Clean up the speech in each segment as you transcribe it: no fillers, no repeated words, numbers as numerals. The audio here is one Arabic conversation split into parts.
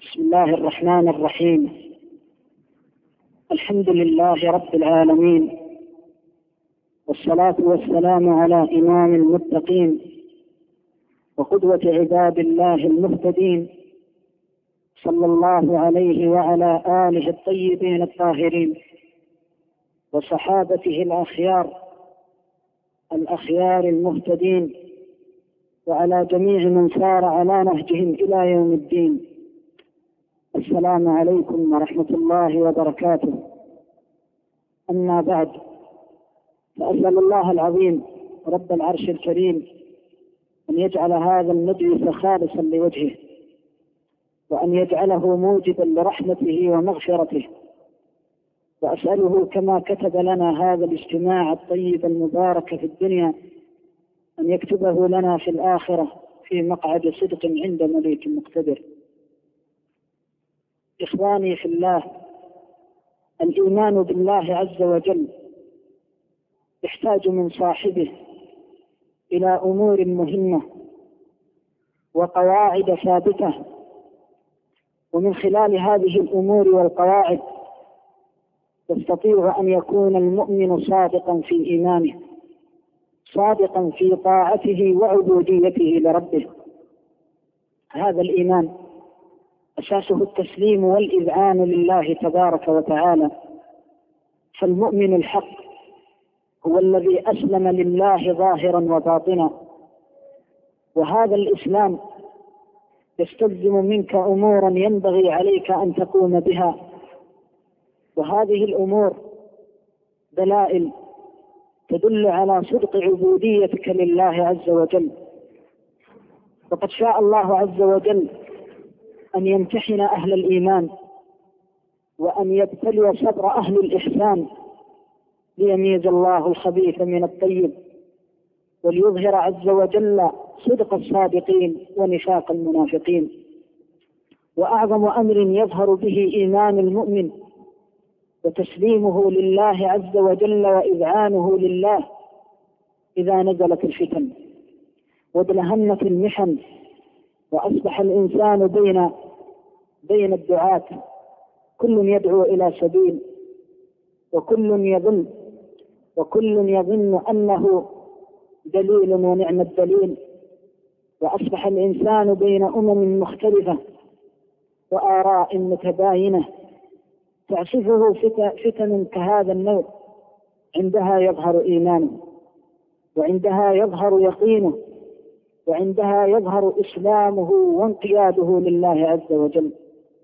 بسم الله الرحمن الرحيم. الحمد لله رب العالمين، والصلاة والسلام على إمام المتقين وقدوة عباد الله المهتدين، صلى الله عليه وعلى آله الطيبين الطاهرين وصحابته الأخيار المهتدين، وعلى جميع من سار على نهجهم إلى يوم الدين. السلام عليكم ورحمة الله وبركاته. أما بعد، فأسأل الله العظيم رب العرش الكريم أن يجعل هذا المجلس خالصا لوجهه، وأن يجعله موجبا لرحمته ومغفرته، وأسأله كما كتب لنا هذا الاجتماع الطيب المبارك في الدنيا أن يكتبه لنا في الآخرة في مقعد صدق عند مليك مقتدر. إخواني في الله، الإيمان بالله عز وجل يحتاج من صاحبه إلى أمور مهمة وقواعد ثابتة، ومن خلال هذه الأمور والقواعد يستطيع أن يكون المؤمن صادقا في إيمانه، صادقا في طاعته وعبوديته لربه. هذا الإيمان أساسه التسليم والإذعان لله تبارك وتعالى، فالمؤمن الحق هو الذي أسلم لله ظاهرا وباطنا، وهذا الإسلام يستلزم منك أمورا ينبغي عليك أن تقوم بها، وهذه الأمور دلائل تدل على صدق عبوديتك لله عز وجل. وقد شاء الله عز وجل أن يمتحن أهل الإيمان وأن يبتلي صبر أهل الإحسان ليميز الله الخبيث من الطيب، وليظهر عز وجل صدق الصادقين ونفاق المنافقين. وأعظم أمر يظهر به إيمان المؤمن وتسليمه لله عز وجل وإذعانه لله إذا نزلت الفتن وادلهمت المحن وأصبح الإنسان بين الدعاة، كل يدعو إلى سبيل، وكل يظن أنه دليل ونعم الدليل، وأصبح الإنسان بين مختلفة وآراء متباينة تعصفه فتن كهذا النوع. عندها يظهر إيمانه، وعندها يظهر يقينه، وعندها يظهر إسلامه وانقياده لله عز وجل.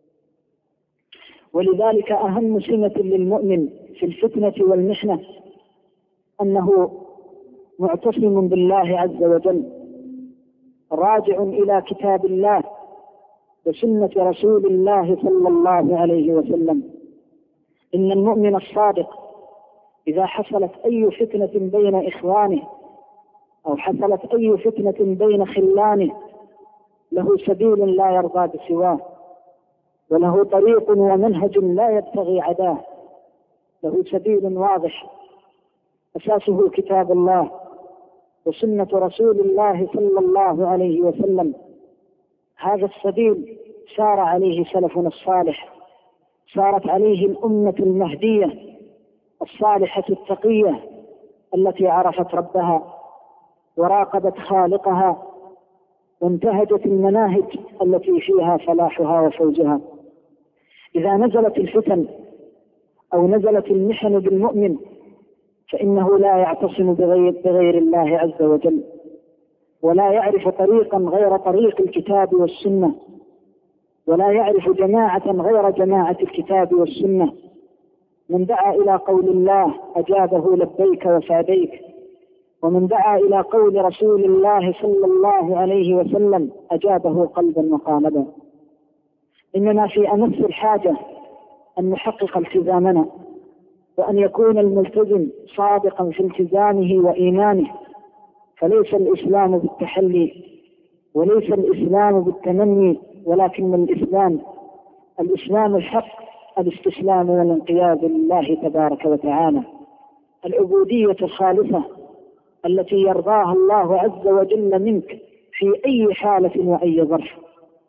ولذلك أهم سمة للمؤمن في الفتنة والمحنة أنه معتصم بالله عز وجل، راجع إلى كتاب الله وسنة رسول الله صلى الله عليه وسلم. إن المؤمن الصادق إذا حصلت أي فتنة بين إخوانه أو حصلت أي فتنة بين خلانه له سبيل لا يرضى بسواه، وله طريق ومنهج لا يبتغي عداه، له سبيل واضح أساسه كتاب الله وسنة رسول الله صلى الله عليه وسلم. هذا السبيل سار عليه سلفنا الصالح، سارت عليه الأمة المهدية الصالحة التقية التي عرفت ربها وراقبت خالقها وانتهجت المناهج التي فيها فلاحها وفوزها. إذا نزلت الفتن أو نزلت المحن بالمؤمن فإنه لا يعتصم بغير الله عز وجل، ولا يعرف طريقا غير طريق الكتاب والسنة، ولا يعرف جماعة غير جماعة الكتاب والسنة. من دعا إلى قول الله أجابه لبيك وسعديك، ومن دعا إلى قول رسول الله صلى الله عليه وسلم أجابه قلبا وقالبا. إننا في أمس الحاجة أن نحقق التزامنا، وأن يكون الملتزم صادقا في التزامه وإيمانه، فليس الإسلام بالتحلي وليس الإسلام بالتمني، ولكن الإسلام الحق الاستسلام والانقياد لله تبارك وتعالى، العبودية الخالصة التي يرضاها الله عز وجل منك في أي حالة وأي ظرف.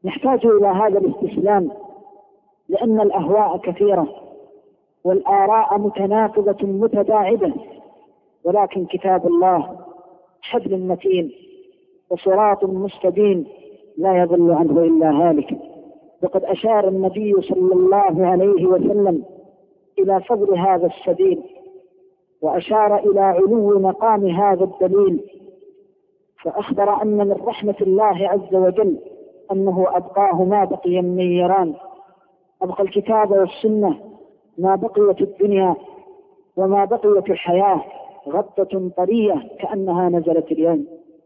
نحتاج إلى هذا الاستسلام، لأن الأهواء كثيرة والآراء متناقضة متداعبة، ولكن كتاب الله حبل متين وصراط مستبين لا يضل عنه إلا هالك. وقد أشار النبي صلى الله عليه وسلم إلى فضل هذا السبيل، وأشار إلى علو مقام هذا الدليل، فأخبر أن من رحمة الله عز وجل أنه أبقاه ما بقي النيران، أبقى الكتاب والسنة ما بقيت الدنيا وما بقيت الحياة غطة طرية كأنها نزلت اليوم.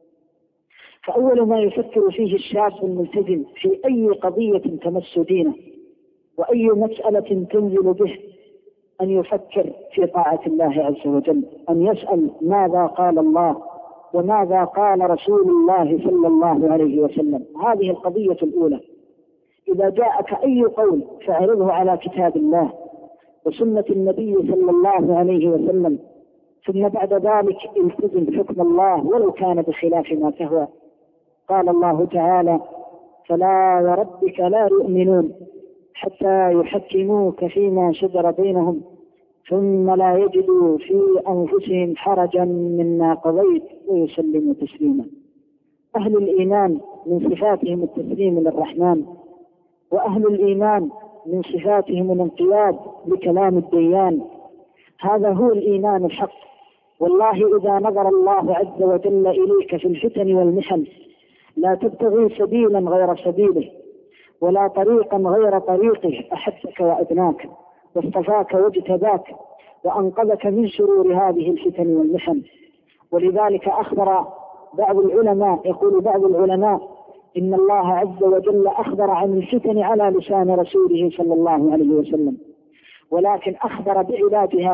فأول ما يفكر فيه الشاب الملتزم في أي قضية تمس دينه وأي مسألة تنزل به أن يفكر في طاعة الله عز وجل، أن يسأل ماذا قال الله وماذا قال رسول الله صلى الله عليه وسلم. هذه القضية الأولى. إذا جاءك أي قول فاعرضه على كتاب الله وسنة النبي صلى الله عليه وسلم، ثم بعد ذلك التزم حكم الله ولو كان بخلاف ما تهوى. قال الله تعالى: فلا وربك لا يؤمنون حتى يحكموك فيما شجر بينهم ثم لا يجدوا في أنفسهم حرجا مما قضيت ويسلموا تسليما. أهل الإيمان من صفاتهم التسليم للرحمن، وأهل الإيمان من صفاتهم الانقياد لكلام الديان. هذا هو الإيمان الحق. والله إذا نظر الله عز وجل إليك في الفتن والمحن لا تبتغي سبيلا غير سبيله ولا طريقا غير طريقه أحبك وأدناك واصطفاك واجتباك وأنقذك من شرور هذه الفتن والمحن. ولذلك أخبر بعض العلماء، يقول بعض العلماء إن الله عز وجل أخبر عن الفتن على لسان رسوله صلى الله عليه وسلم، ولكن أخبر بعلاجها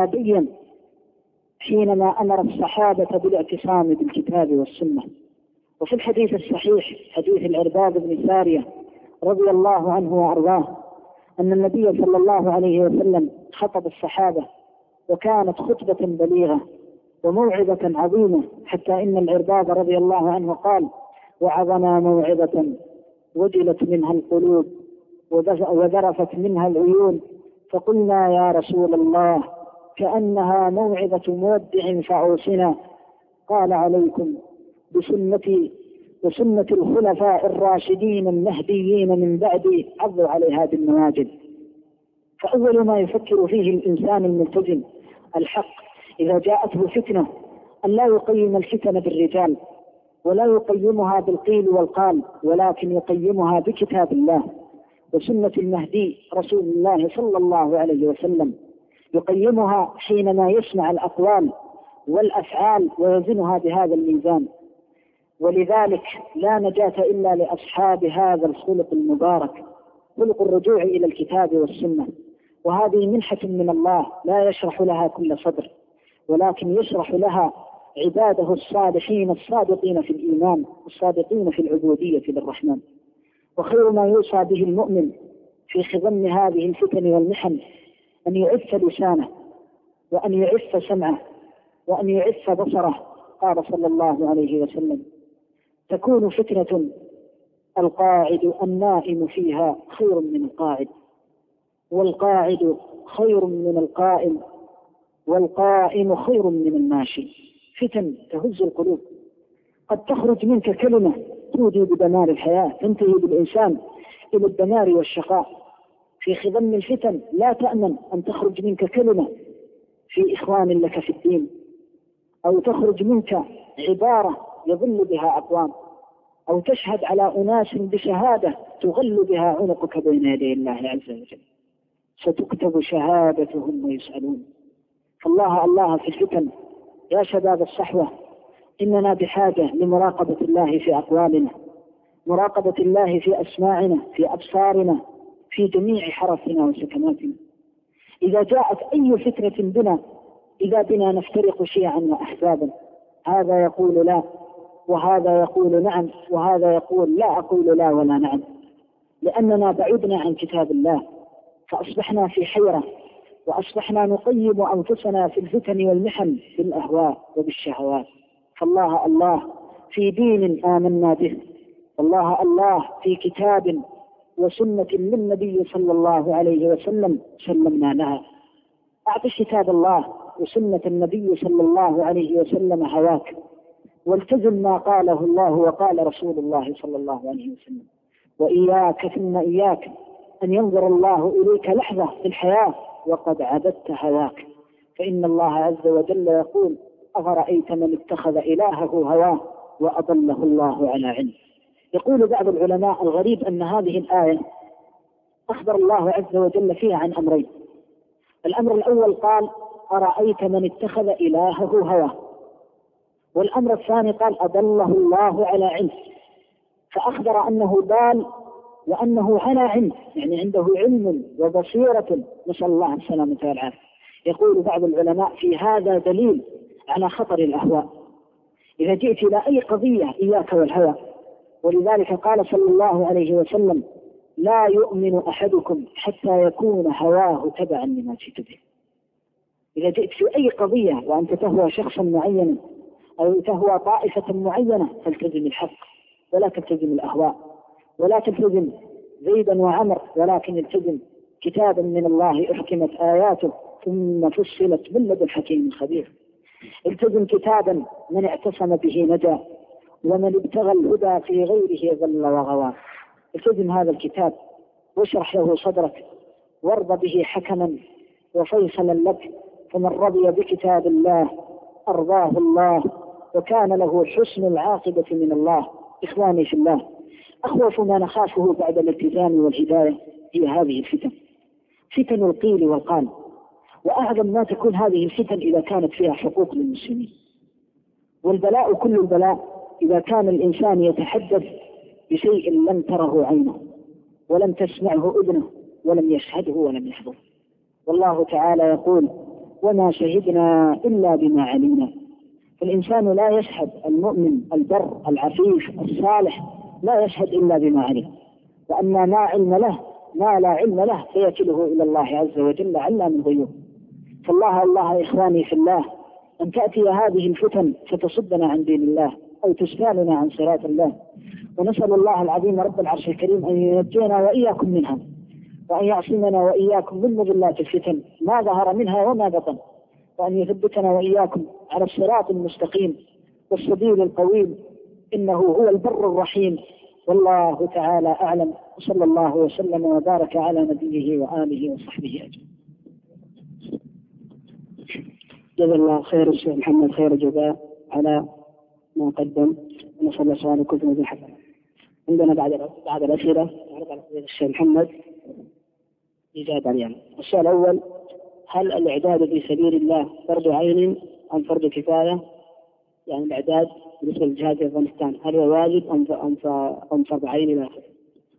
حينما أمر الصحابة بالاعتصام بالكتاب والسنة. وفي الحديث الصحيح حديث العرباض بن سارية رضي الله عنه وأرضاه أن النبي صلى الله عليه وسلم خطب الصحابة، وكانت خطبة بليغة وموعظة عظيمة، حتى إن العرباض رضي الله عنه قال: وعظنا موعظة وجلت منها القلوب وذرفت منها العيون، فقلنا يا رسول الله كأنها موعظة مودع فأوصنا. قال: عليكم بسنتي وسنة الخلفاء الراشدين المهديين من بعدي عضوا عليها بالنواجذ. فأول ما يفكر فيه الإنسان الملتزم الحق إذا جاءته فتنة أن لا يقيم الفتنة بالرجال ولا يقيمها بالقيل والقال، ولكن يقيمها بكتاب الله وسنة المهدي رسول الله صلى الله عليه وسلم. يقيمها حينما يسمع الأقوال والأفعال ويزنها بهذا الميزان. ولذلك لا نجاة إلا لأصحاب هذا الخلق المبارك، خلق الرجوع إلى الكتاب والسنة. وهذه منحة من الله لا يشرح لها كل صدر، ولكن يشرح لها عباده الصالحين الصادقين في الإيمان الصادقين في العبودية للرحمن. وخير ما يوصى به المؤمن في خضم هذه الفتن والمحن أن يعف لسانه وأن يعف سمعه وأن يعف بصره. قال صلى الله عليه وسلم: تكون فتنة القاعد النائم فيها خير من القاعد، والقاعد خير من القائم، والقائم خير من الماشي. فتن تهز القلوب، قد تخرج منك كلمة تودي بدمار الحياة تنتهي بالإنسان إلى الدمار والشقاء. في خضم الفتن لا تأمن أن تخرج منك كلمة في إخوان لك في الدين، أو تخرج منك عبارة يظل بها أقوام، أو تشهد على أناس بشهادة تغل بها عنقك بين يدي الله عز وجل. ستكتب شهادتهم ويسألون. فالله في الفتن. يا شباب الصحوة، إننا بحاجة لمراقبة الله في أقوالنا، مراقبة الله في أسماعنا، في أبصارنا، في جميع حركنا وسكناتنا. إذا جاءت أي فتنة بنا إذا بنا نفترق شيعا وأحزابا، هذا يقول لا وهذا يقول نعم وهذا يقول لا أقول لا ولا نعم، لأننا بعدنا عن كتاب الله فأصبحنا في حيرة، وأصبحنا نقيم أنفسنا في الفتن والمحن بالأهواء وبالشهوات. فالله في دين آمنا به الله في كتاب وسنة للنبي صلى الله عليه وسلم سلمنا لها. أعط كتاب الله وسنة النبي صلى الله عليه وسلم هواك، والتزم ما قاله الله وقال رسول الله صلى الله عليه وسلم. وإياك ثم إياك أن ينظر الله إليك لحظة في الحياة وقد عبدت هواك، فإن الله عز وجل يقول: أفرأيت من اتخذ إلهه هواه وأضله الله على علم. يقول بعض العلماء: الغريب أن هذه الآية أخبر الله عز وجل فيها عن أمرين. الأمر الأول قال: أرأيت من اتخذ إلهه هواه، والأمر الثاني قال: أضله الله على علم، فأخبر أنه ضال وأنه على علم، يعني عنده علم وبصيرة، نسأل الله السلامة والعافية. يقول بعض العلماء: في هذا دليل على خطر الأهواء. إذا جئت إلى أي قضية إياك والهوى، ولذلك قال صلى الله عليه وسلم: لا يؤمن أحدكم حتى يكون هواه تبعا لما جئت به. إذا جئت في أي قضية وأنت تهوى شخصا معينا أو تهوى طائفة معينة فالتزم الحق ولا تلتزم الأهواء، ولا تلتزم زيدا وعمر، ولكن التزم كتابا من الله أحكمت آياته ثم فصلت من لدن حكيم خبير. التزم كتابا من اعتصم به نجا، ومن ابتغى الهدى في غيره ضل وغوى. التزم هذا الكتاب واشرح له صدرك، وارض به حكما وفيصلا لك، فمن رضي بكتاب الله أرضاه الله وكان له حسن العاقبة من الله. إخواني في الله، أخوف ما نخافه بعد الالتزام والهداية هي هذه الفتن، فتن القيل والقال، وأعظم ما تكون هذه الفتن إذا كانت فيها حقوق للمسلمين. والبلاء كل البلاء إذا كان الإنسان يتحدث بشيء لم تره عينه ولم تسمعه أذنه ولم يشهده ولم يحضره. والله تعالى يقول: وما شهدنا إلا بما علمنا. فالإنسان لا يشهد، المؤمن البر العفيف الصالح لا يشهد إلا بما علم، وأما ما علم له ما لا علم له فيكله إلى الله عز وجل علام الغيوب. فالله إخواني في الله أن تأتي هذه الفتن فتصدنا عن دين الله أو تسفالنا عن صراط الله، ونسأل الله العظيم رب العرش الكريم أن ينجينا وإياكم منها، وأن يعصمنا وإياكم من مضلات الفتن ما ظهر منها وما بطن، وأن يثبتنا وإياكم على الصراط المستقيم والسبيل القويم، إنه هو البر الرحيم. والله تعالى أعلم، وصلى الله وسلم وبارك على نبيه وآله وصحبه أجمعين. جزا الله خير الشيخ محمد خير الجزاء على ما قدم، ونسأل الله سبحانه كل ذي حسن. عندنا بعد الأسئلة على الشيخ محمد إجابة عليها. السؤال الأول: هل الإعداد في سبيل الله فرض عين أم فرض كفاية؟ يعني الإعداد بالنسبة للجهاد في أفغانستان هل هو واجب أم فرض عين إلى آخره؟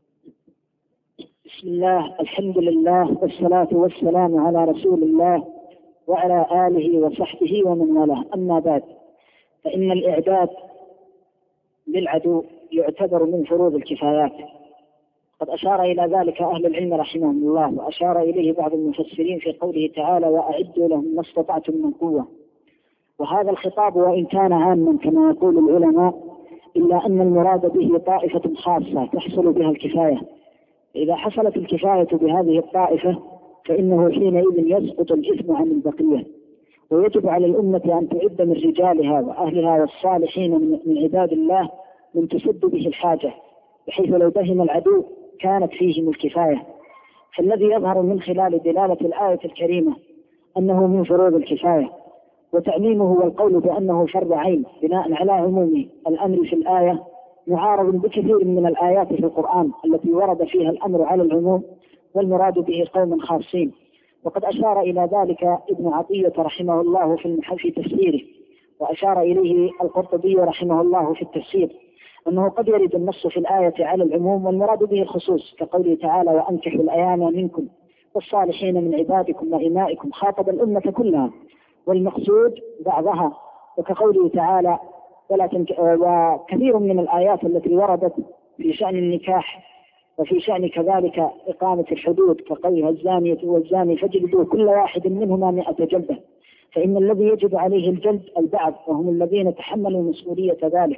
بسم الله، الحمد لله والصلاة والسلام على رسول الله وعلى آله وصحبه ومن والاه. أما بعد، فإن الإعداد للعدو يعتبر من فروض الكفايات، قد أشار إلى ذلك أهل العلم رحمهم الله، وأشار إليه بعض المفسرين في قوله تعالى: وأعدوا لهم ما استطعتم من قوة. وهذا الخطاب وإن كان عاما كما يقول العلماء، إلا أن المراد به طائفة خاصة تحصل بها الكفاية. إذا حصلت الكفاية بهذه الطائفة فإنه حينئذ يسقط الإثم عن البقية، ويجب على الأمة أن تعد من رجالها وأهلها والصالحين من عباد الله من تسد به الحاجة، بحيث لو بهم العدو كانت فيهم الكفاية. فالذي يظهر من خلال دلالة الآية الكريمة أنه من فروض الكفاية، وتعميمه والقول بأنه فرض عين بناء على عموم الأمر في الآية معارض بكثير من الآيات في القرآن التي ورد فيها الأمر على العموم والمراد به قوم خاصين. وقد أشار إلى ذلك ابن عطية رحمه الله في تفسيره، وأشار إليه القرطبي رحمه الله في التفسير، أنه قد يرد النص في الآية على العموم والمراد به الخصوص، كقوله تعالى: وأنكحوا الأيام منكم والصالحين من عبادكم وإمائكم، خاطب الأمة كلها والمقصود بعضها. وكقوله تعالى: وكثير من الآيات التي وردت في شأن النكاح وفي شأن كذلك إقامة الحدود، كقولها: الزانية والزاني فاجلدوا كل واحد منهما 100 جلدة. فإن الذي يجب عليه الجلد البعض، وهم الذين تحملوا مسؤولية ذلك،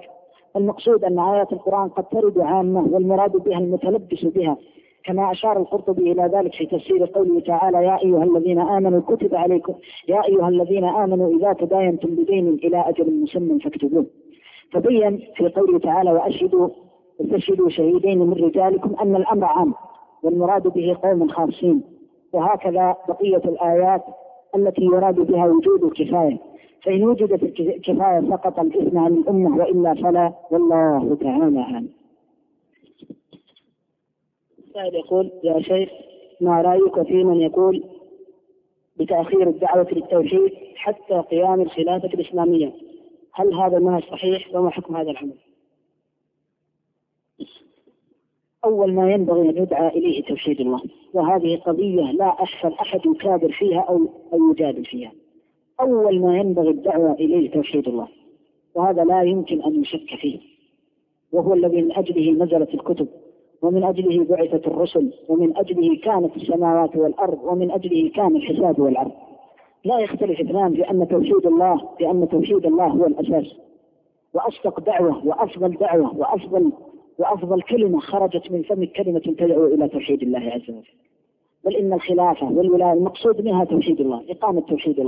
المقصود أن آيات القرآن قد ترد عامة والمراد بها المتلبس بها، كما أشار القرطبي إلى ذلك في تفسير قوله تعالى: يا أيها الذين آمنوا كتب عليكم يا أيها الذين آمنوا إذا تداينتم بدين إلى أجل مسمى فاكتبوه. فبين في قوله تعالى: واستشهدوا شهيدين من رجالكم أن الأمر عام والمراد به قوم خاصين. وهكذا بقية الآيات التي يراد بها وجود الكفاية، فإن وجدت الكفاية سقط الإثم عن الأمة وإلا فلا، والله تعالى أعلم. السائل يقول: يا شيخ، ما رأيك في من يقول بتأخير الدعوة للتوحيد حتى قيام الخلافة الإسلامية؟ هل هذا ما صحيح وما حكم هذا العمل؟ أول ما ينبغي أن يدعى إليه توحيد الله، وهذه قضية لا أحسن أحد يكابر فيها أو يجادل فيها. أول ما ينبغي الدعوة إليه توحيد الله، وهذا لا يمكن أن يشك فيه، وهو الذي من أجله نزلت الكتب، ومن أجله بعثت الرسل، ومن أجله كانت السماوات والأرض، ومن أجله كان الحساب والعرض. لا يختلف اثنان بأن توحيد الله هو الأساس، وأصدق دعوة وأفضل كلمة خرجت من فم كلمة تدعو إلى توحيد الله عز وجل. بل إن الخلافة والولاية المقصود منها توحيد الله، إقامة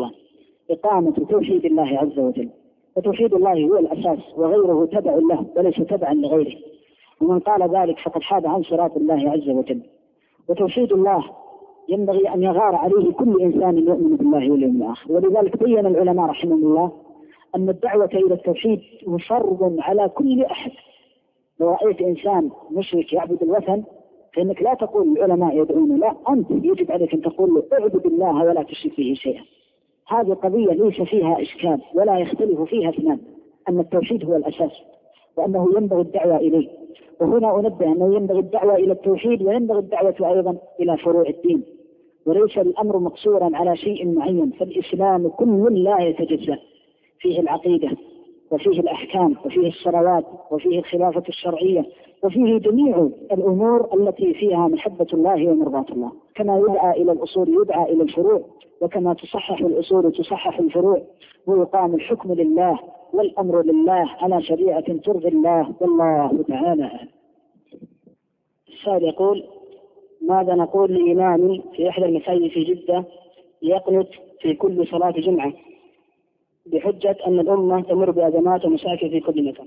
توحيد الله عز وجل. وتوحيد الله هو الأساس، وغيره تبع له وليس تبعا لغيره، ومن قال ذلك فقد حاد عن صراط الله عز وجل. وتوحيد الله ينبغي أن يغار عليه كل إنسان يؤمن بالله واليوم الآخر. ولذلك بين العلماء رحمهم الله أن الدعوة إلى التوحيد فرض على كل أحد. لو رأيت إنسان مشرك يعبد الوثن فإنك لا تقول العلماء يدعون، لا، أنت يجب عليك أن تقول له اعبد الله ولا تشرك به شيئا. هذه قضية ليس فيها إشكال ولا يختلف فيها اثنان، أن التوحيد هو الأساس وأنه ينبغي الدعوة إليه. وهنا أنبه أنه ينبغي الدعوة إلى التوحيد وينبغي الدعوة أيضا إلى فروع الدين، وليس الأمر مقصورا على شيء معين. فالإسلام كل لا يتجزأ، فيه العقيدة وفيه الأحكام وفيه الصلوات وفيه الخلافة الشرعية وفيه جميع الأمور التي فيها محبة الله ومرضاة الله. كما يدعى إلى الأصول يدعى إلى الفروع، وكما تصحح الأصول تصحح الفروع، ويقام الحكم لله والأمر لله على شريعة ترضي الله، والله تعالى. السائل يقول: ماذا نقول لإمام في إحدى المساجد في جدة يقنت في كل صلاة جمعة بحجة أن الأمة تمر بأزمات ومشاكل في كل مكان؟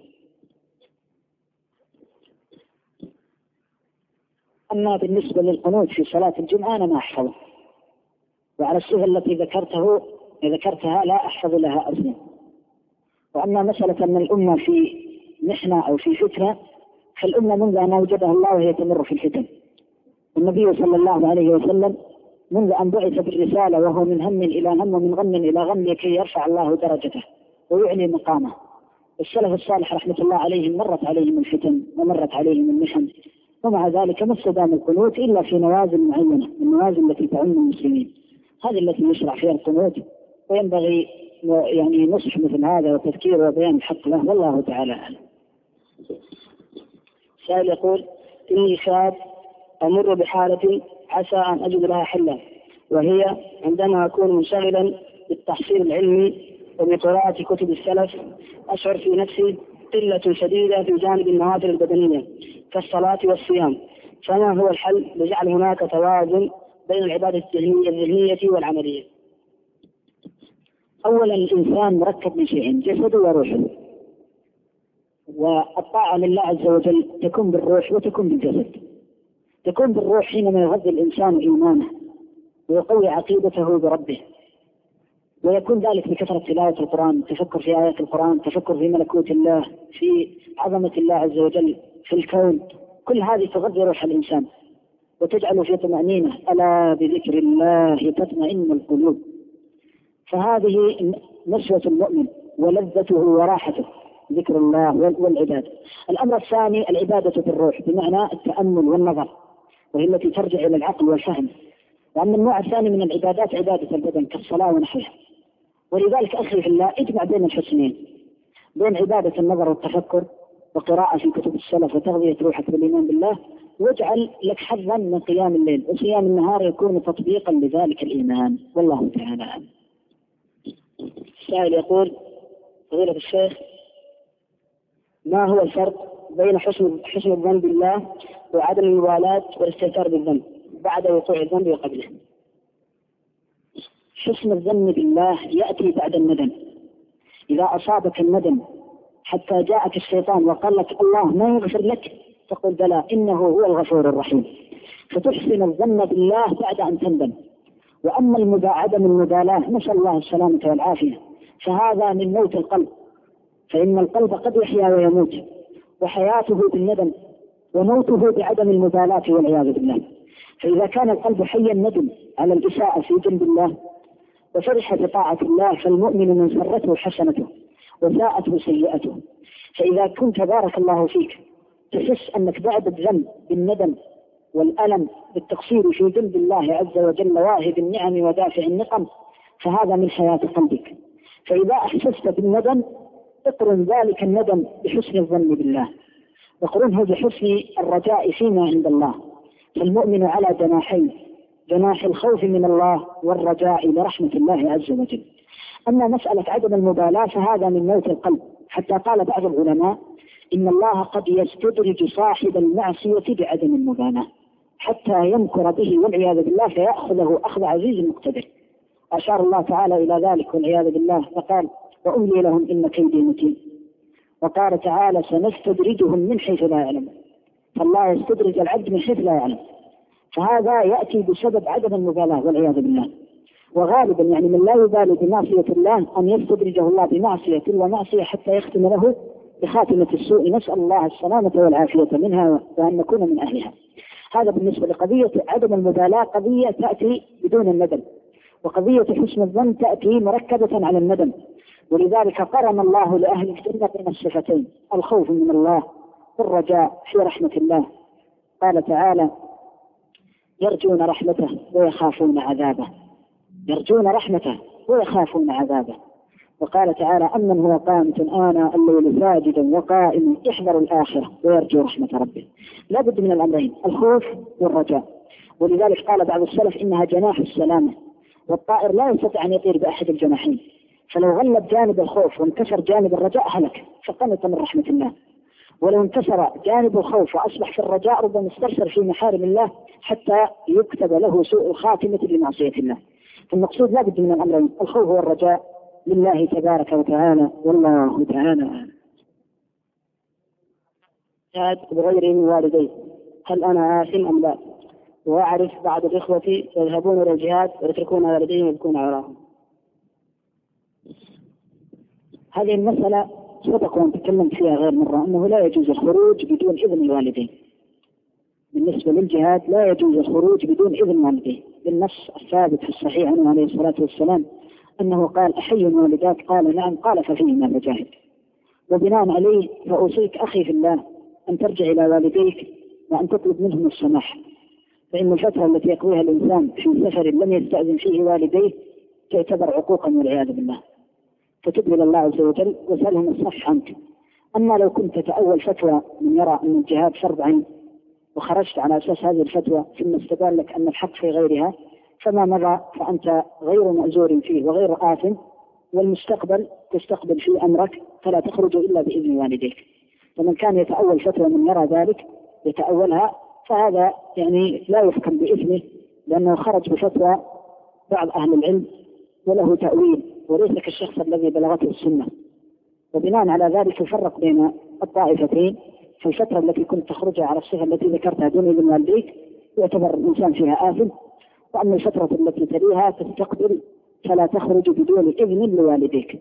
أما بالنسبة للقنوت في صلاة الجمعة أنا ما أحفظه، وعلى الصفة التي ذكرتها لا أحفظ لها أصلا. وأما مسألة أن الأمة في محنة أو في فتنة، فالأمة منذ أن أوجدها الله وهي تمر في الفتن. النبي صلى الله عليه وسلم منذ أن بعث بالرسالة وهو من هم إلى هم ومن غم إلى غم لكي يرفع الله درجته ويعلي مقامه. السلف الصالح رحمة الله عليهم مرت عليهم الفتن ومرت عليهم المحن، ومع ذلك ما استدام القنوت إلا في نوازل معينة، النوازل التي تعم المسلمين، هذه التي يشرع فيها القنوت. وينبغي يعني نصح مثل هذا وتذكير وبيان الحق له، والله تعالى أعلم. سائل يقول: إني شاب أمر بحالة عسى أن أجد لها حلا، وهي عندما أكون منشغلا بالتحصيل العلمي وبقراءة كتب السلف أشعر في نفسي قلة شديدة في جانب النوافل البدنية كالصلاة والصيام، فما هو الحل لجعل هناك توازن بين العبادة الذهنية والعملية؟ أولا الإنسان مركب من شيئين، جسده وروحه، والطاعة لله عز وجل تكون بالروح وتكون بالجسد. تكون بالروح حينما يغذي الإنسان إيمانه ويقوي عقيدته بربه، ويكون ذلك بكثرة تلاوة القرآن، تفكر في آيات القرآن، تفكر في ملكوت الله، في عظمة الله عز وجل في الكون. كل هذه تغذي روح الإنسان وتجعله في طمأنينة. ألا بذكر الله تطمئن القلوب. فهذه نشوة المؤمن ولذته وراحته ذكر الله والعبادة. الأمر الثاني العبادة بالروح، بمعنى التأمل والنظر، وهي التي ترجع إلى العقل والفهم. وأما النوع الثاني من العبادات عبادة البدن كالصلاة ونحوها. ولذلك أخي في الله اجمع بين الحسنين، بين عبادة النظر والتفكر وقراءة في كتب السلف وتغذية روحك بالإيمان بالله، واجعل لك حظا من قيام الليل، وصيام النهار يكون تطبيقا لذلك الإيمان، والله تعالى أعلم. السائل يقول: فضيلة الشيخ، ما هو الفرق بين حسن الظن بالله وعدم المبالاة والاستهتار بالذنب بعد وقوع الذنب وقبله؟ حسن الظن بالله يأتي بعد الندم. إذا أصابك الندم حتى جاءك الشيطان وقال لك الله ما يغفر لك، تقول بلى إنه هو الغفور الرحيم، فتحسن الظن بالله بعد أن تندم. وأما عدم المبالاة نسأل الله السلامة والعافية، فهذا من موت القلب، فإن القلب قد يحيا ويموت، وحياته بالندم وموته بعدم المبالاة والعياذ بالله. فإذا كان القلب حيا ندم على الإساءة في جنب الله وفرح بطاعة الله، فالمؤمن من سرته حسنته وساءته سيئته. فإذا كنت بارك الله فيك تحس أنك بعد الذنب بالندم والألم بالتقصير في جنب الله عز وجل واهب النعم ودافع النقم، فهذا من حياة قلبك. فإذا أحسست بالندم اقرن ذلك الندم بحسن الظن بالله، وقرنه بحسن الرجاء فيما عند الله. فالمؤمن على جناحين، جناح الخوف من الله والرجاء لرحمة الله عز وجل. أما مسألة عدم المبالاة فهذا من موت القلب، حتى قال بعض العلماء إن الله قد يستدرج صاحب المعصية بعدم المبالاة حتى يمكر به والعياذ بالله فيأخذه أخذ عزيز مقتدر. أشار الله تعالى إلى ذلك والعياذ بالله فقال وأملي لهم إن كيدي متين. وقال تعالى سنستدرجهم من حيث لا يعلم، فالله يستدرج العبد من حيث لا يعلم، فهذا يأتي بسبب عدم المبالاة والعياذ بالله. وغالبا يعني من لا يبالي بمعصية الله أن يستدرجه الله بمعصية ومعصية حتى يختم له بخاتمة السوء، نسأل الله السلامة والعافية منها وأن نكون من أهلها. هذا بالنسبة لقضية عدم المبالاة، قضية تأتي بدون الندم، وقضية حسن الظن تأتي مركبة على الندم. ولذلك قرن الله لأهل الجنة بين الصفتين، الخوف من الله والرجاء في رحمة الله. قال تعالى يرجون رحمته ويخافون عذابه، يرجون رحمته ويخافون عذابه. وقال تعالى أمن هو قانت آناء الليل ساجدا وقائما يحذر الآخرة ويرجو رحمة ربه. لا بد من الأمرين، الخوف والرجاء. ولذلك قال بعض السلف إنها جناح السلامة، والطائر لا يستطيع أن يطير بأحد الجناحين، فلو غلب جانب الخوف وانكسر جانب الرجاء هلك فقنط من رحمة الله، ولو انكسر جانب الخوف وأصبح في الرجاء ربما استرسل في محارم الله حتى يكتب له سوء الخاتمة بمعصية الله. فالمقصود لا بد من الأمرين، الخوف والرجاء لله تبارك وتعالى، والله تعالى جهاد بغير والديه، هل أنا آثم أم لا؟ وأعرف بعض الإخوة يذهبون إلى الجهاد ويتركون والديهم ويبكون عراهم. هذه المسألة سبق وأن تكلمت فيها غير مرة، أنه لا يجوز الخروج بدون إذن الوالدين. بالنسبة للجهاد لا يجوز الخروج بدون إذن الوالدين، بالنص الثابت في الصحيح عنه عليه الصلاة والسلام أنه قال أحي والداك؟ قال نعم، قال ففيهما فجاهد. وبناء عليه فأوصيك أخي في الله أن ترجع إلى والديك وأن تطلب منهم السماح، فإن الفترة التي يقضيها الإنسان في سفر لم يستأذن فيه والديه تعتبر عقوقا والعياذ بالله، فتب إلى الله عز وجل وسألهم الصح عنك. أما لو كنت تتأول فتوى من يرى أن الجهاد فرض عين وخرجت على أساس هذه الفتوى ثم استبان لك أن الحق في غيرها فما مضى فأنت غير مأزور فيه وغير آثم، والمستقبل تستقبل فيه أمرك فلا تخرج إلا بإذن والديك. فمن كان يتأول فتوى من يرى ذلك يتأولها فهذا يعني لا يحكم بإثمه، لأنه خرج بفتوى بعض أهل العلم وله تأويل وليس كالشخص الذي بلغته السنة. وبناء على ذلك يفرق بين الطائفتين، في الفترة التي كنت تخرجها على الصفة التي ذكرتها دون إذن والديك يعتبر الإنسان فيها آثم، وأما الفترة التي تليها تستقبل فلا تخرج بدون إذن لوالديك.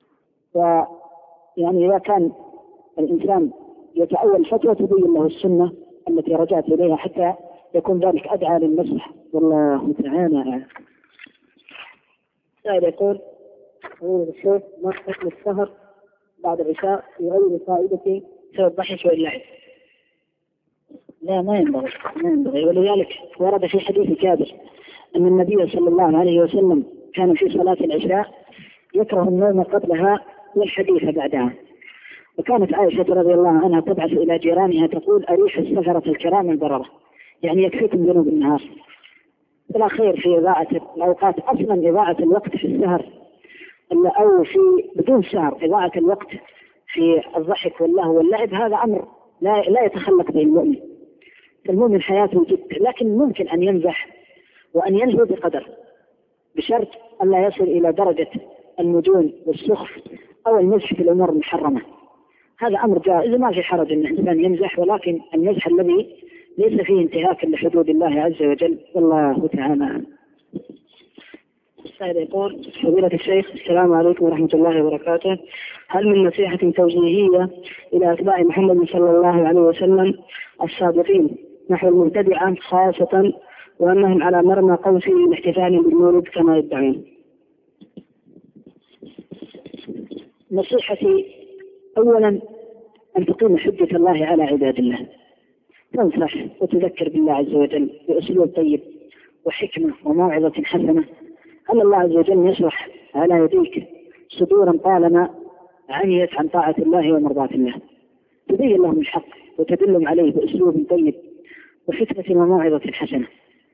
ويعني إذا كان الإنسان يتأول فتوى تبين له السنة التي رجعت إليها حتى يكون ذلك أدعى للمسح، والله تعالى أعلم. سائل يقول الشيخ ما حكم السهر بعد العشاء في غير فائدة سوى الضحك واللعب؟ لا ما ينبغي. ولذلك ورد في حديث جابر أن النبي صلى الله عليه وسلم كان في صلاة العشاء يكره النوم قبلها والحديث بعدها. وكانت عائشة رضي الله عنها تبعث إلى جيرانها تقول أريح السفرة الكرام البررة، يعني يكفيكم ذنوب النهار. لا خير في إضاعة الأوقات، أصلا إضاعة الوقت في السهر أو في بدون سهر، إضاعة الوقت في الضحك واللهو واللعب هذا أمر لا يتخلق به المؤمن. فالمؤمن حياته جد، لكن ممكن أن يمزح وأن يلهو بقدر، بشرط أن لا يصل إلى درجة المجون والسخف أو المزح في الأمور المحرمة. هذا أمر جائز ما في حرج أن الإنسان يمزح، ولكن المزح الذي ليس فيه انتهاك لحدود الله عز وجل، والله تعالى. السائل يقول: فضيلة الشيخ، السلام عليكم ورحمة الله وبركاته، هل من نصيحة توجيهية إلى أتباع محمد صلى الله عليه وسلم الصادقين نحو المبتدعة خاصة وأنهم على مرمى قوس الاحتفال بالمولد كما يدعون؟ نصيحتي أولا أن تقيم حجة الله على عباد الله، تنصح وتذكر بالله عز وجل بأسلوب طيب وحكمة وموعظة حسنة. أن الله عز وجل يشرح على يديك صدورا طالما عميت عن طاعة الله ومرضاة الله، تبين لهم الحق وتدلهم عليه بأسلوب طيب وحكمة وموعظة حسنة.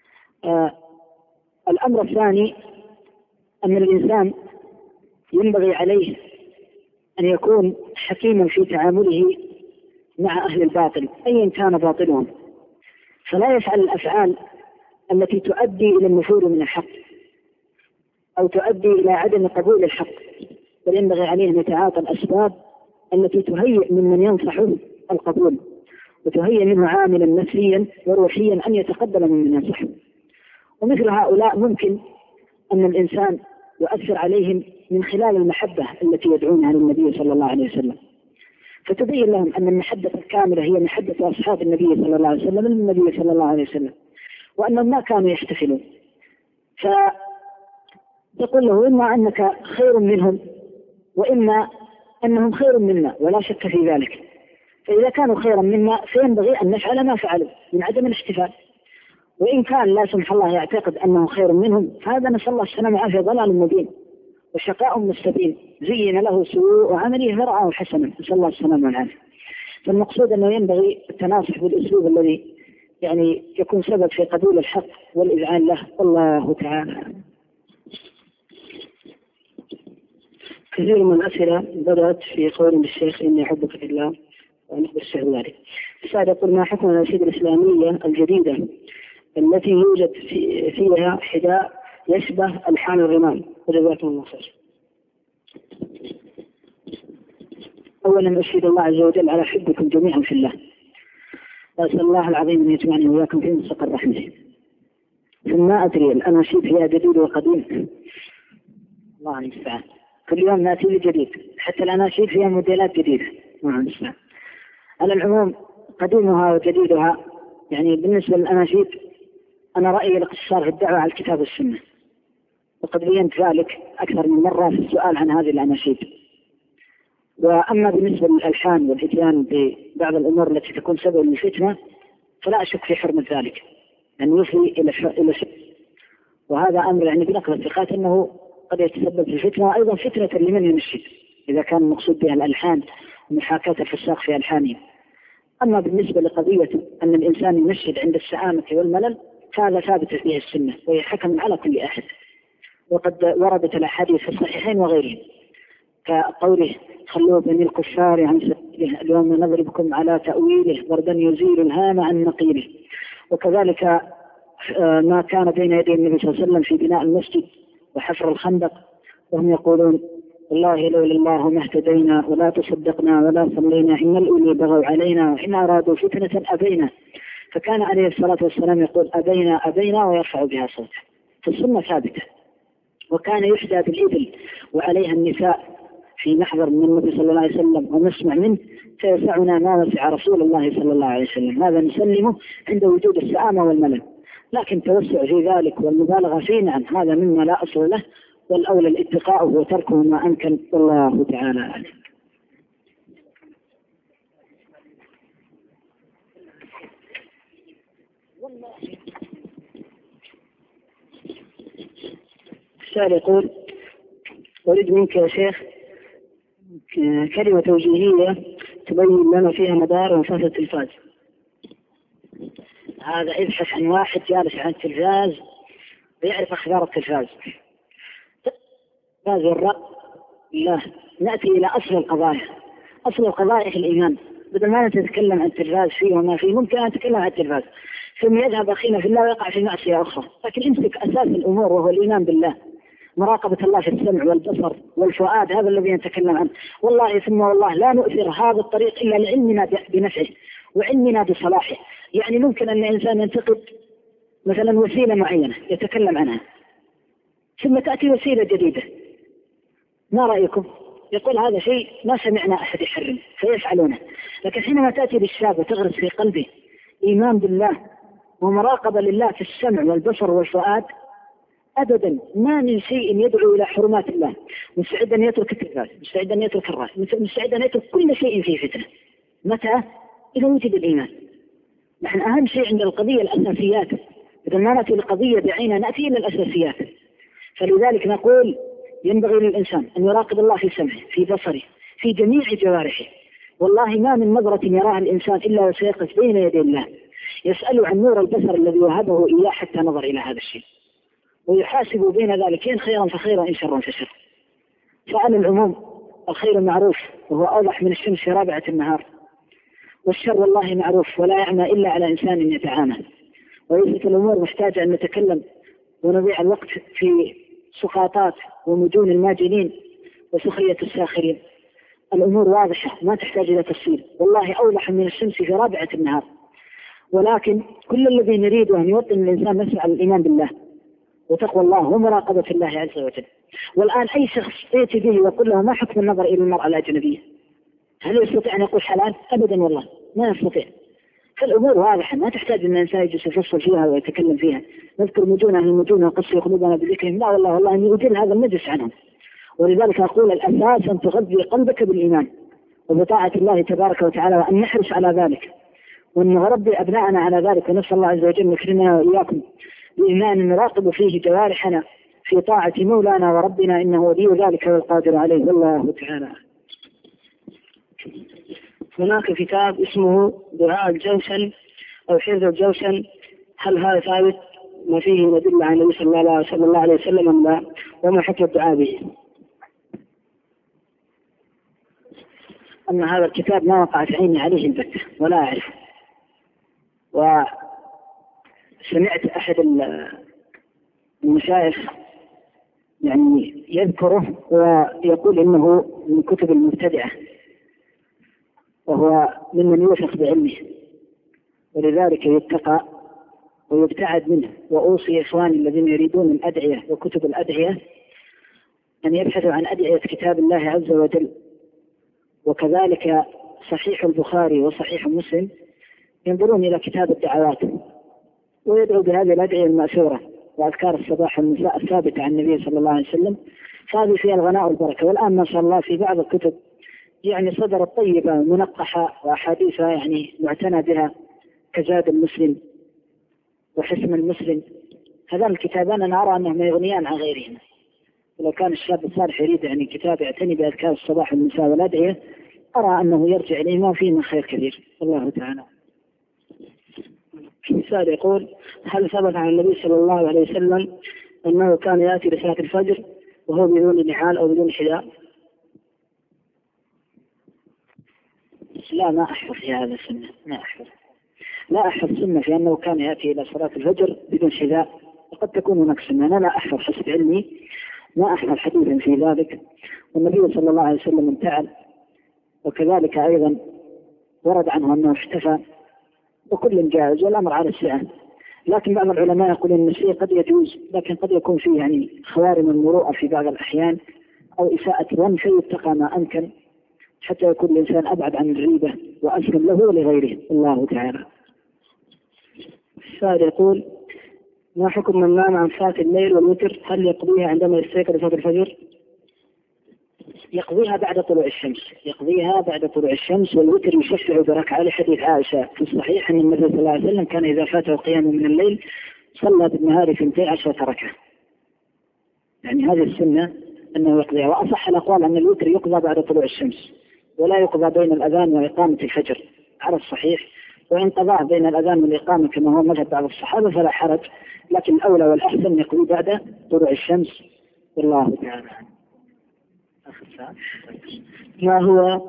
الأمر الثاني أن الإنسان ينبغي عليه أن يكون حكيما في تعامله مع أهل الباطل أيا كان باطلهم، فلا يفعل الأفعال التي تؤدي إلى النفور من الحق أو تؤدي إلى عدم قبول الحق، بل ينبغي عليه أن يتعاطى الأسباب التي تهيئ ممن ينصحه القبول، وتهيئ منه عاملا نفسيا وروحيا أن يتقبل ممن ينصحه. ومثل هؤلاء ممكن أن الإنسان يؤثر عليهم من خلال المحبة التي يدعونها للنبي صلى الله عليه وسلم، فتبين لهم أن المحبة الكاملة هي محبة أصحاب النبي صلى الله عليه وسلم للنبي صلى الله عليه وسلم، وأنهم ما كانوا يحتفلون. فتقول له: إما أنك خير منهم وإما أنهم خير منا، ولا شك في ذلك. فإذا كانوا خيرا منا فينبغي أن نفعل ما فعلوا من عدم الاحتفال، وإن كان لا سمح الله يعتقد أنه خير منهم فهذا نسأل الله السلامة والعافية ضلال مبين وشقاء مستبين، زين له سوء عمله فرعه حسنا، نسأل الله السلامة والعافية. فالمقصود أنه ينبغي التناصح بالأسلوب الذي يكون سبب في قبول الحق والإذعان له، والله تعالى. كثير من الأسئلة بدأت في قول للشيخ: إني أحبك في الله ونحب الشهر ذلك. السائل يقول: ما حكم الأناشيد الإسلامية الجديدة التي يوجد فيها حذاء يشبه ألحان الرمال؟ وجزاكم الله خير. أولا أشهد الله عز وجل على حبكم جميعا في الله، وأسأل الله العظيم أن يجمعني وإياكم في مستقر رحمته. ثم أدري الأناشيد فيها جديد وقديم، الله المستعان، كل يوم نأتي بجديد، حتى الأناشيد فيها موديلات جديدة، الله المستعان. على العموم قديمها وجديدها بالنسبة للأناشيد أنا رأيي الاقتصار في الدعوة على الكتاب والسنة، وقد بينت ذلك أكثر من مرة في السؤال عن هذه الأناشيد. وأما بالنسبة للألحان والإتيان ببعض الأمور التي تكون سبب للفتنة فلا أشك في حرمة ذلك، أن يفضي إلى شك، وهذا أمر بنقل الثقات أنه قد يتسبب في الفتنة، وأيضا فتنة لمن ينشد إذا كان المقصود بها الألحان ومحاكاة الفساق في ألحانهم. أما بالنسبة لقضية أن الإنسان ينشد عند السآمة والملل فهذا ثابت فيه السنة، وهي حكم على كل أحد، وقد وردت الأحاديث في الصحيحين وغيرهم كقوله: خلوا بني الكفار عن سبيله اليوم نضربكم على تأويله وردا يزيل الهام عن نقيله. وكذلك ما كان بين يدي النبي صلى الله عليه وسلم في بناء المسجد وحفر الخندق، وهم يقولون: والله لولا الله ما اهتدينا ولا تصدقنا ولا صلينا، إن الأولي بغوا علينا وإن أرادوا فتنة أبينا. فكان عليه الصلاة والسلام يقول: أبينا ويرفع بها صوته. فالسنة ثابتة. وكان يحدى بالإبل وعليها النساء في محضر من النبي صلى الله عليه وسلم ونسمع منه، فيسعنا ما وسع رسول الله صلى الله عليه وسلم. هذا نسلمه عند وجود السآمة والملل، لكن توسع في ذلك والمبالغة فيه نعم هذا مما لا أصل له، والأولى الاتقاء وتركه ما أمكن، والله تعالى أعلم. السائل يقول: أريد منك يا شيخ كلمة توجيهية تبين لنا فيها مدار ومفاتة التلفاز. هذا ابحث عن واحد جالس عن التلفاز ويعرف أخبار التلفاز. التلفاز والرق لا، نأتي إلى أصل القضايا. أصل قضايا الإيمان، بدل ما نتكلم عن التلفاز فيه وما فيه، ممكن أن نتكلم عن التلفاز ثم يذهب أخينا في الله ويقع في معصية أخرى، لكن امسك أساس الأمور وهو الإيمان بالله، مراقبة الله في السمع والبصر والفؤاد، هذا الذي نتكلم عنه. والله ثم والله لا نؤثر هذا الطريق إلا لعلمنا بنفعه وعلمنا بصلاحه. يعني ممكن أن الإنسان ينتقد مثلا وسيلة معينة يتكلم عنها، ثم تأتي وسيلة جديدة، ما رأيكم؟ يقول هذا شيء ما سمعنا أحد يحرم فيفعلونه. لكن حينما تأتي بالشاب وتغرس في قلبه إيمان بالله ومراقبة لله في السمع والبصر والفؤاد، أبدا ما من شيء يدعو إلى حرمات الله، مستعد أن يترك التلفاز، مستعد أن يترك الرأي، مستعد أن يترك كل شيء فيه فتنة. متى؟ إذا وجد الإيمان. نحن أهم شيء عند القضية الأساسيات، إذا ما نأتي القضية بعينها نأتي إلى الأساسيات. فلذلك نقول ينبغي للإنسان أن يراقب الله في سمعه، في بصره، في جميع جوارحه. والله ما من نظرة يراها الإنسان إلا وسيقف بين يدي الله يسأل عن نور البصر الذي وهبه إياه حتى نظر إلى هذا الشيء، ويحاسب بين ذلك إن خيرا فخيرا إن شرا فشر. فعلى العموم الخير معروف وهو أوضح من الشمس في رابعة النهار، والشر والله معروف ولا يعمى إلا على إنسان يتعامى. وليست الأمور محتاجة أن نتكلم ونضيع الوقت في سقاطات ومجون الماجنين وسخرية الساخرين. الأمور واضحة ما تحتاج إلى تفصيل، والله أوضح من الشمس في رابعة النهار. ولكن كل الذي نريده أن يوطن الإنسان نفسه على الإيمان بالله وتقوى الله ومراقبة الله عز وجل. والآن أي شخص يأتي به ويقول له ما حكم النظر إلى المرأة الأجنبية، هل يستطيع أن يقول حلال؟ أبدا والله ما يستطيع. فالأمور واضحة ما تحتاج أن الإنسان يجلس يفصل فيها ويتكلم فيها، نذكر مجونها المجون وقص قلوبنا بذكرهم، لا والله أن يؤجل هذا المجلس عنهم. ولذلك أقول الأساس أن تغذي قلبك بالإيمان وبطاعة الله تبارك وتعالى، وأن نحرص على ذلك وأن نربي أبناءنا على ذلك، ونسأل الله عز وجل يكرمنا وإياكم بإيمان نراقب فيه جوارحنا في طاعة مولانا وربنا، إنه ولي ذلك والقادر عليه. والله تعالى. هناك كتاب اسمه دعاء الجوشن أو حفظ الجوشن، هل هذا ثابت؟ ما فيه يدل عن النبي صلى الله عليه وسلم أم لا؟ وما حكم الدعاء به؟ أما هذا الكتاب ما وقعت عيني عليه البتة ولا أعرفه، وسمعت أحد المشايخ يعني يذكره ويقول إنه من كتب المبتدعة، وهو ممن يوثق بعلمه، ولذلك يتقى ويبتعد منه. وأوصي إخواني الذين يريدون الأدعية وكتب الأدعية أن يبحثوا عن أدعية كتاب الله عز وجل، وكذلك صحيح البخاري وصحيح مسلم، ينظرون إلى كتاب الدعوات ويدعو بهذه الأدعية المأثورة وأذكار الصباح والمساء الثابتة عن النبي صلى الله عليه وسلم، فهذه فيها الغناء والبركة. والآن ما شاء الله في بعض الكتب يعني صدرت طيبة منقحة وأحاديثها يعني معتنى بها، كزاد المسلم وحسم المسلم. هذان الكتابان أنا أرى أنهم يغنيان عن غيرهما. ولو كان الشاب الصالح يريد يعني كتاب يعتني بأذكار الصباح والمساء والأدعية، أرى أنه يرجع إليه ما فيه من خير كثير. الله تعالى. سؤال يقول: هل ثبت عن النبي صلى الله عليه وسلم أنه كان يأتي لصلاة الفجر وهو بدون نعال أو بدون حذاء؟ لا، ما أحفظ في هذا السنة، لا أحفظ سنة في أنه كان يأتي إلى صلاة الفجر بدون حذاء، وقد تكون هناك سنة، أنا لا أحفظ حسب علمي، ما أحفظ حديثا في ذلك. والنبي صلى الله عليه وسلم امتعل، وكذلك أيضا ورد عنه أنه احتفى، وكل جائز والأمر على السعة. لكن بعض العلماء يقولون أن الشيء قد يجوز، لكن قد يكون فيه يعني خوارم المروءة في بعض الأحيان أو إساءة ظن، فيتقى ما أمكن حتى يكون الإنسان أبعد عن الريبة وأسلم له ولغيره. الله تعالى. السائل يقول: ما حكم من نام عن صلاة الليل والوتر، هل يقضيها عندما يستيقظ لصلاة الفجر؟ يقضيها بعد طلوع الشمس، والوتر يشفع بركعة، لحديث عائشة في الصحيح أن النبي صلى الله عليه وسلم كان إذا فاته القيام من الليل صلى بالنهار 12 ركعة. يعني هذه السنة أنه يقضيها. وأصح الأقوال أن الوتر يقضى بعد طلوع الشمس ولا يقضى بين الأذان وإقامة الفجر على الصحيح، وإن قضاه بين الأذان والإقامة كما هو مذهب بعض الصحابة فلا حرج، لكن الأولى والأحسن يقضي بعد طلوع الشمس. والله تعالى. ما هو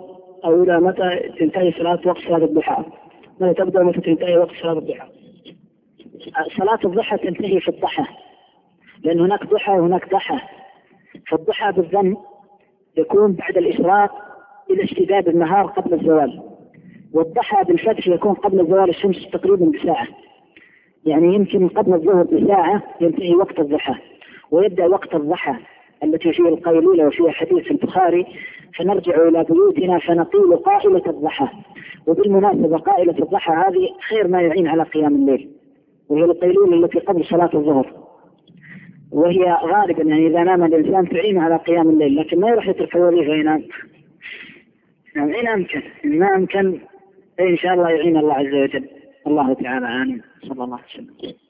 أو إلى متى تنتهي وقت صلاة الضحى؟ متى تبدأ ومتى تنتهي وقت صلاة الضحى؟ صلاة الضحى تنتهي في الضحى، لأن هناك ضحى وهناك ضحى. فالضحى بالضم يكون بعد الإشراق إلى اشتداد النهار قبل الزوال، والضحى بالفتح يكون قبل زوال الشمس تقريبا بساعة، يعني يمكن قبل الظهر بساعة ينتهي وقت الضحى، ويبدأ وقت الضحى التي فيه القيلولة وفيها حديث البخاري فنرجع إلى بيوتنا فنقيل قائلة الضحى. وبالمناسبة قائلة الضحى هذه خير ما يعين على قيام الليل، وهي القيلولة التي قبل صلاة الظهر، وهي غالبا يعني إذا نام الإنسان تعين على قيام الليل، لكن ما يروح يترك الوظيفة ينام. يعني إن أمكن ما أمكن إن شاء الله يعين الله عز وجل. الله تعالى آمين. صلى الله عليه وسلم.